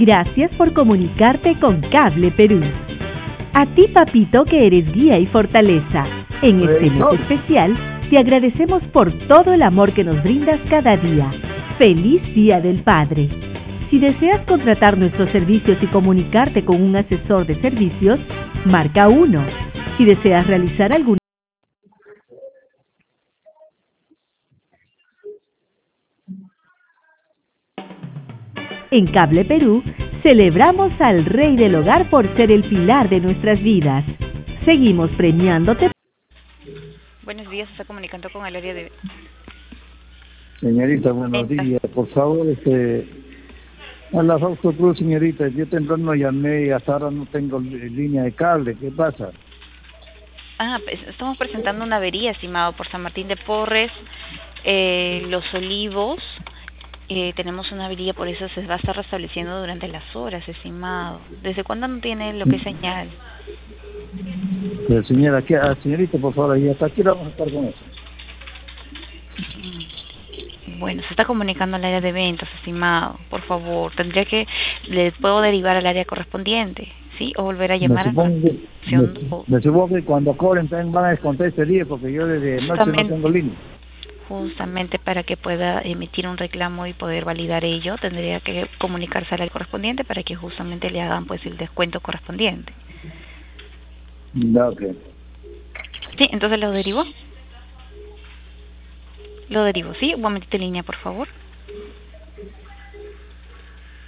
Gracias por comunicarte con Cable Perú. A ti, papito, que eres guía y fortaleza. En este mes especial, te agradecemos por todo el amor que nos brindas cada día. ¡Feliz Día del Padre! Si deseas contratar nuestros servicios y comunicarte con un asesor de servicios, marca 1. Si deseas realizar algún En Cable Perú, celebramos al Rey del Hogar por ser el pilar de nuestras vidas. Seguimos premiándote. Buenos días, está comunicando con el área de... Señorita, buenos días. Por favor, a la Fausto Cruz, señorita, yo temprano llamé y hasta ahora no tengo línea de cable. ¿Qué pasa? Pues estamos presentando una avería, estimado, por San Martín de Porres, Los Olivos. Tenemos una avería, por eso se va a estar restableciendo durante las horas, estimado. ¿Desde cuándo no tiene lo que es señal? Pero señorita, por favor, ¿y hasta aquí vamos a estar con eso? Bueno, se está comunicando al área de ventas, estimado. Por favor, le puedo derivar al área correspondiente, ¿sí? O volver a llamar me supongo que cuando cobren también van a descontar este día, porque yo desde noche no tengo línea. Justamente para que pueda emitir un reclamo y poder validar ello, tendría que comunicarse al área correspondiente para que justamente le hagan pues el descuento correspondiente. Ok. Sí, entonces lo derivo. Lo derivo, ¿sí? Un momentito en línea, por favor.